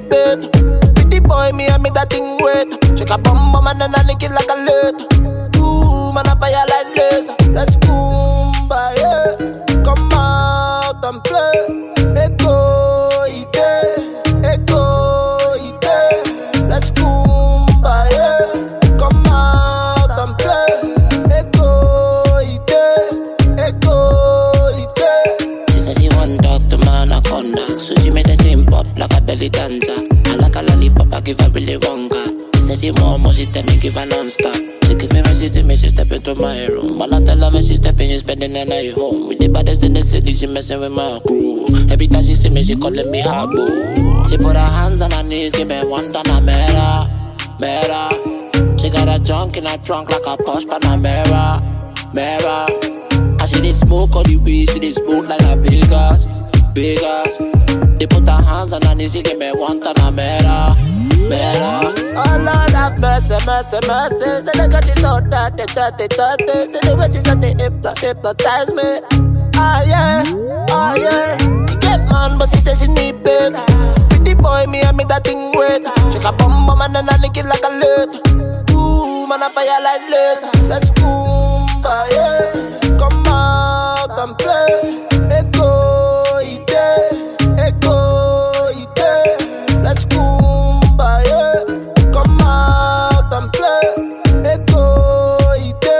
need better. Pretty boy, me and me that thing wait. Check a bum bum and then I lick it like a letter. Ooh, man, I fire like laser. Let's Kumba, yeah. Come out and play. Echo, ite. Let's Kumba, yeah. Come out and play. Echo, ite. She said she want talk to my anaconda, so she made a thing pop like a belly dancer. I like a lollipop, I give her really wonga. She said she want more, she tell me give her non-stop. She kiss me when she see me, she step into my room. While I tell her when she step in, she spending the night home. With the baddest in the city, she messing with my crew. Every time she see me, she calling me her boo. She put her hands on her knees, give me one Panamera. She got a junk in her trunk like a Porsche Panamera. And she did smoke all the weed, she did smoke like a Vegas. They put her hands on her knees, she give me one Panamera. Oh Lord have mercy. Say the girl she's so dirty. Say the way she got the hypnotize me. Oh yeah. She get man, but she says she need better. Pretty boy, me and me that thing wait. Check a bum bum and then I lick it like a letter. Ooh, man, I fire like laser. Let's Kumba, yeah. Come out and play. Echo, ite. Let's Kumba, yeah. Come out and play. Echo, ite.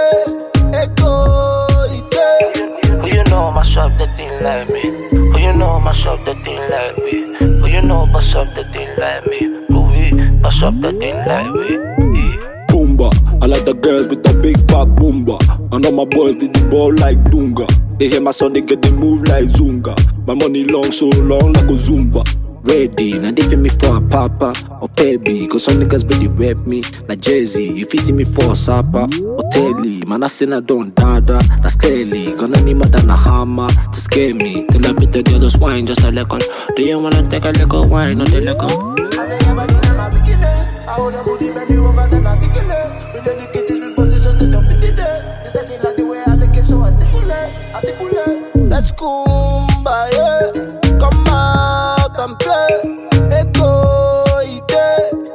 Who you know mash up the thing like me? Who you know mash up the thing like me? Who you know mash up the thing like me? Who we mash up the thing like we? Boomba, I like the girls with the big fat boomba. And all my boys did the ball like Dunga. They hear my son, they get the move like Zunga. My money long, so long like a Zumba. Ready, now they feel me for a papa or baby. Cause some niggas really rap me like Jay-Z. If you see me for a sapa or telly, man, I say I don't dada, that's clearly. Gonna need more than a hammer to scare me. Till I beat the girl, just wine, just a liquor. Do you wanna take a little wine or the liquor? I say your body in my bikini. I hold your booty, bend you over like articulate. With the cages, with position, there's no pity there. She says she like the way I lick it, so articulate. Let's Kumba, yeah. Come out and play. Echo, ite.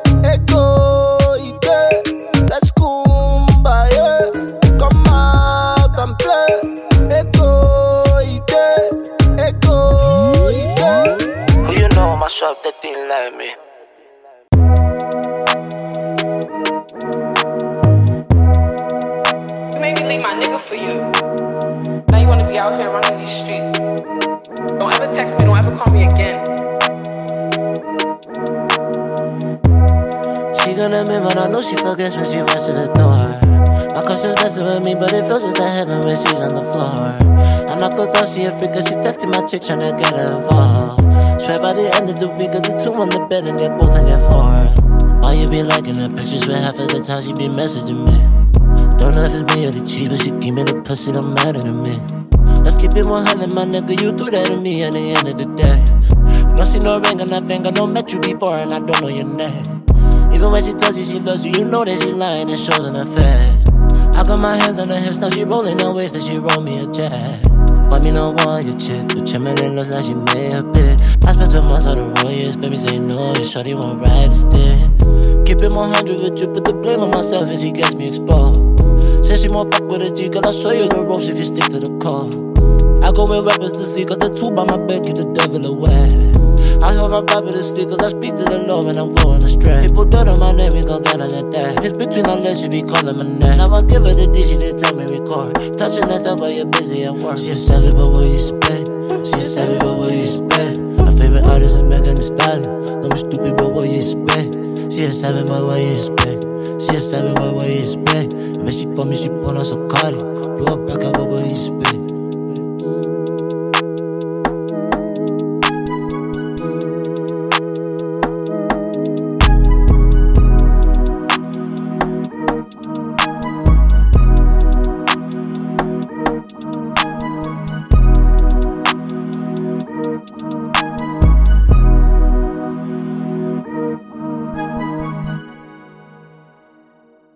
Let's Kumba, yeah. Come out and play. Echo, ite. Who you know mash up the thing like me? You made me leave my nigga for you. Now you wanna be out here running these streets. Don't ever text me, don't ever call me again. She gonna admit, but I know she forgets when she runs to the door. My cousin's messing with me, but it feels just like heaven when she's on the floor. And I could tell she a freak, cause she texting my chick tryna get her involved. Swear by the end of the week, got the two on the bed and they're both in their four. Why you be liking her pictures where half of the time she be messaging me? Don't know if it's me or the cheat, but she give me the pussy, don't matter to me. Let's keep it 100, my nigga, you do that to me at the end of the day. Don't see no ring on that finger, don't met you before and I don't know your name. Even when she tells you she loves you, you know that she lying, it shows in her face. I got my hands on her hips, now she rolling her waist, that she roll me a jet. Why me no want your chick, but Chamberlain looks like she made a bit. I spent 2 months on the Royals, baby say no, your shorty won't ride the stick. Keep it 100 with you, put the blame on myself and she gets me exposed. Say she won't fuck with a G, girl, I'll show you the ropes if you stick to the code. I go with weapons to see, got the two by my bed, keep the devil away. I hope I'm back with the stick, cause I speak to the Lord when I'm going astray. People dirt on my name, we gon' get on the day. It's between our legs, she be calling my name. Now I give her the D, she did tell me record. Touching herself while you're busy at work. She a savage, but will you spit? She a savage, but will you spit? My favorite artist is Megan Thee Stallion. Don't be stupid, but will you spit? She a savage, but will you spit? She a savage, but will you spit? And when she for me, she put on some Cardi. Blow up back up, but will you spit?